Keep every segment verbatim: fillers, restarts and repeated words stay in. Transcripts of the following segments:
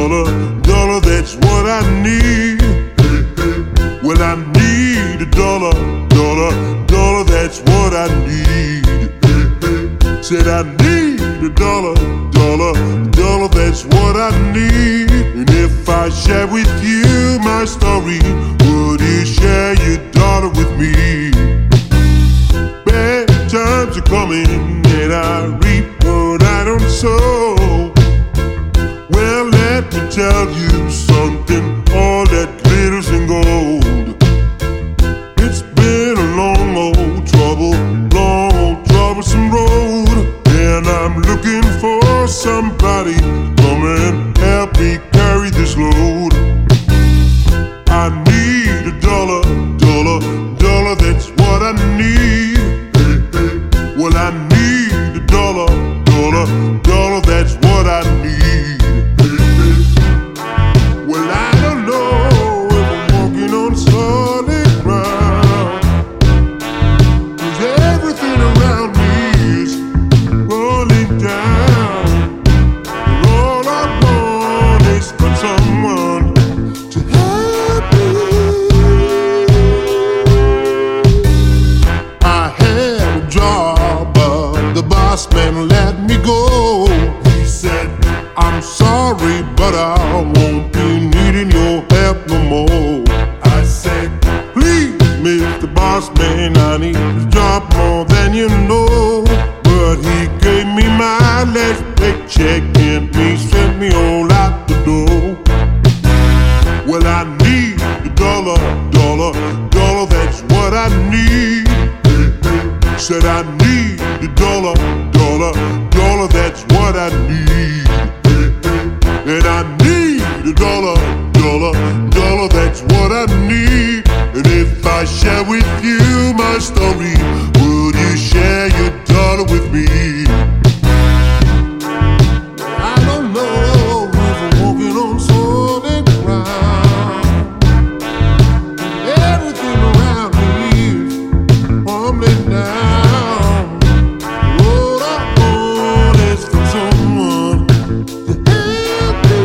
dollar, dollar, that's what I need. Well, I need a dollar, dollar, dollar, that's what I need. Said I need a dollar, dollar, dollar, that's what I need. And if I share with you my story, would you share your dollar with me? Bad times are coming and I reap what I don't sow. Well, let me tell you something, all that glitters and gold. It's been a long old trouble, long old troublesome road, and I'm looking for somebody come and help me carry this load. I need a dollar, dollar, dollar, that's what I need. Well, I need a dollar, dollar, dollar, that's what I need. Well, I don't know if I'm walking on solid ground, 'cause everything around me is rolling down. And all I want is for someone to help me. I had a job, but the boss man let me go. He said, I'm sorry, but I won't be needing your help no more. I said, please, Mister Boss Man, I need a job more than you know. But he gave me my last paycheck and he sent me all out the door. Well, I need a dollar, dollar, dollar, that's what I need. Said I need a dollar, dollar, dollar, that's what I need. And I need a dollar, dollar, dollar, that's what I need. And if I share with you my story, would you share your dollar with me? I don't know if I'm walking on solid ground. Everything around me is crumbling down. All I want is for someone to help me.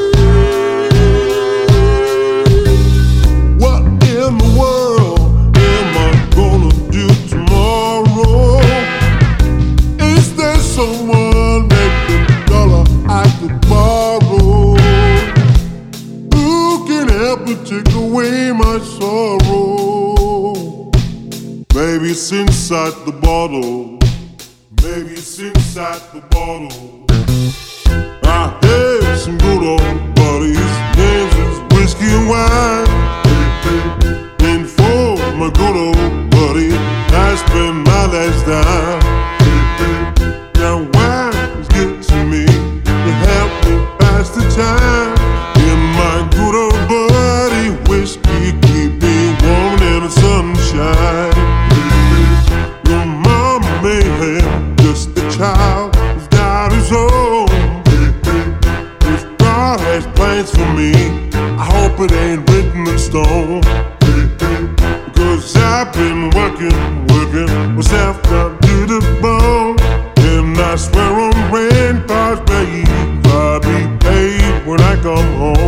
What in the world am I gonna do tomorrow? Is there someone making a dollar I could borrow? Who can help me take away my sorrow? Maybe it's inside the bottle. Maybe it's inside the bottle. I had some good old buddies, names is whiskey and wine. And for my good old buddy, I spent my last dime. Now wine is good to me to help me pass the time. And my good old buddy, whiskey, keep me warm in the sunshine. Your mama may have just a child who's got his own. If God has plans for me, I hope it ain't written in stone. Because I've been working, working myself down to the bone. And I swear on rain, God's grave, I'll be paid when I come home.